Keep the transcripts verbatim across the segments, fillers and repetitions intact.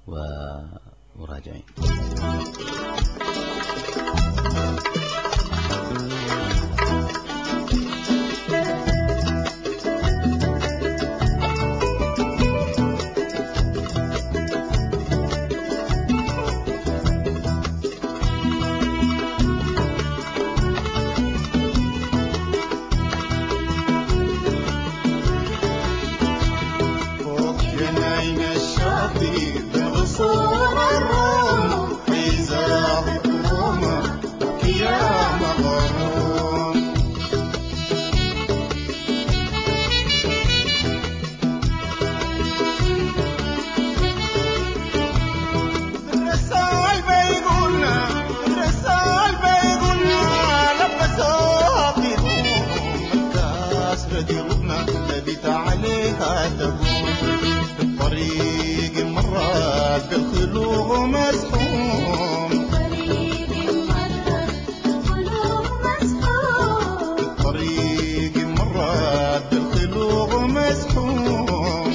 وراجعين. الطريق مرات بالخلوق مسحوم، الطريق مرات بالخلوق مسحوم،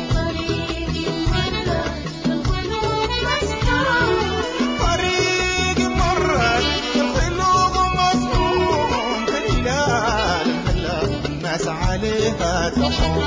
الطريق مرات بالخلوق مسحوم، هلال هلال الناس عليها تحوم.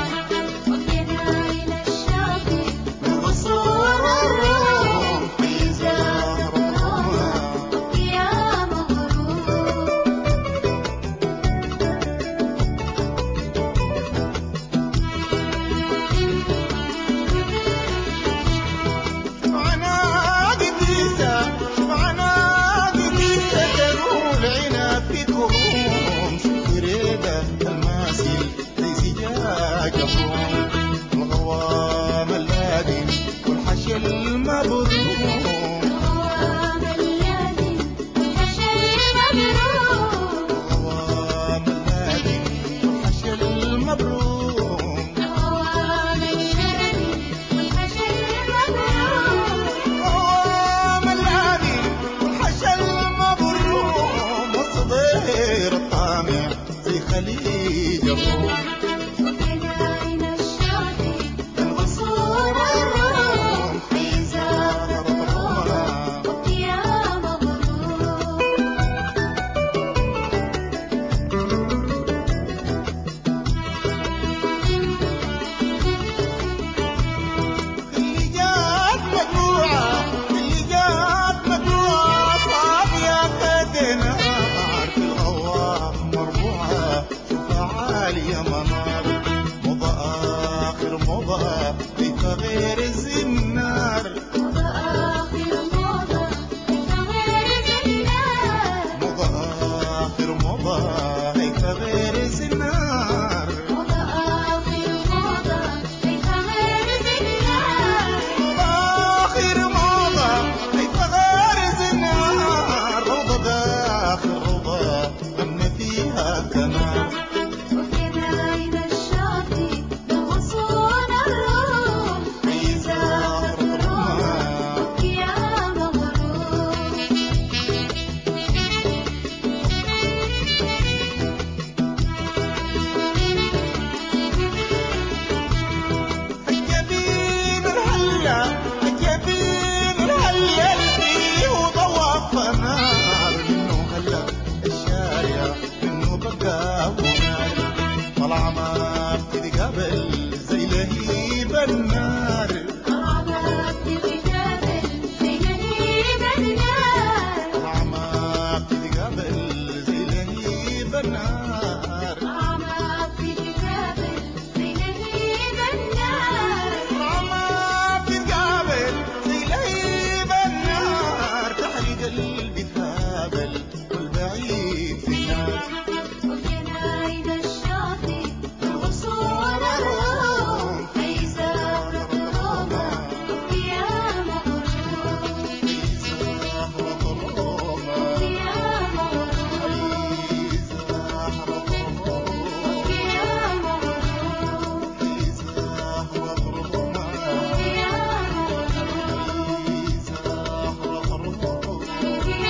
الغوام الذي والحشي المبروم، الغوام الذي والحشي المبروم، الغوام الذي والحشي المبروم، الغوام الذي والحشي المبروم، الغوام الذي والحشي المبروم، والصدير الطامع زي خليج الروم. يا منار مضى آخر مضى ليس غير الزنار، مضى آخر مضى ليس غير الزنار، مضى آخر مضى ليس غير الزنار، مضى آخر مضى ليس غير الزنار، مضى آخر مضى ليس غير الزنار، روضة داخل روضة غنى فيها كمان. طلع ما بتتقابل زي لهيب النار، طلع ما بتتقابل زي لهيب النار، طلع ما بتتقابل زي لهيب النار، طلع ما بتتقابل زي لهيب النار، طلع ما بتتقابل زي لهيب النار، تحرق قلبي ثابل والبعيد في النار.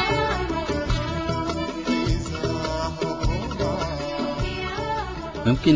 ممكن